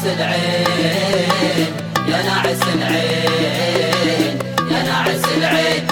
ناعس العين يا ناعس العين يا ناعس العين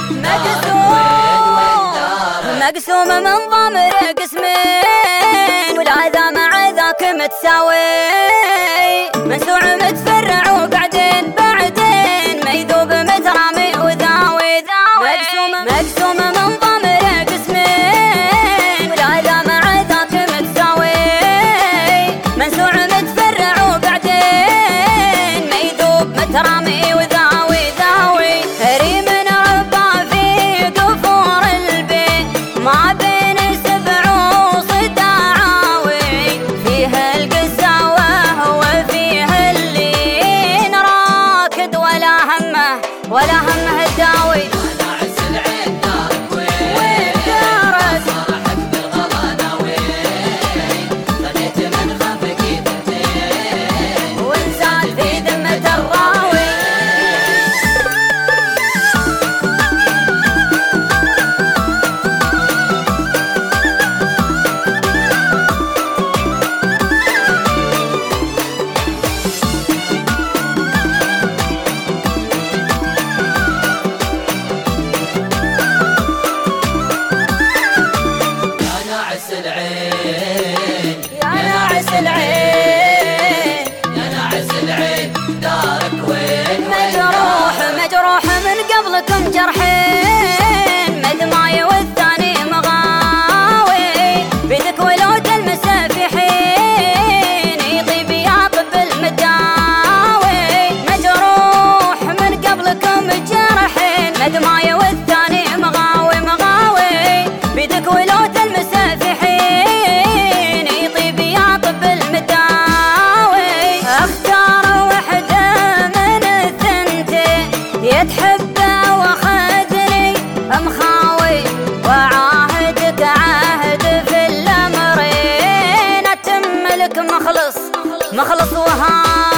مقسوم من ضمر قسمين والعذا مع ذاك متساوي منسوع متفرع وبعدين ما يذوب مترامي وذاوي مقسوم من ضمر قسمين والعذا مع ذاك متساوي منسوع متفرع وبعدين ما يذوب مترامي وذاوي هري من ربا في قفور البيت ما بين سبع وصداعاوي فيها القساوة وفيها اللين راكد ولا همه الداوي ناعس العين دارك وين صرحك بالغلا ناوين خذيت من خفك ثنتين وانسان في ذمة الراوي مجروح من قبلكم جرحين مدماي والثاني مغاوي بيدك ولو تلمسه في حين يطيب يعطب المداوي مجروح من قبلكم جرحين مدماي والثاني مغاوي بيدك ولو تلمسه في حين يطيب يعطب المداوي اختار وحده من الثنتين يتحبه وخذني مخاوي وعاهدك عهد في الامرين اتم لك مخلص وهاوي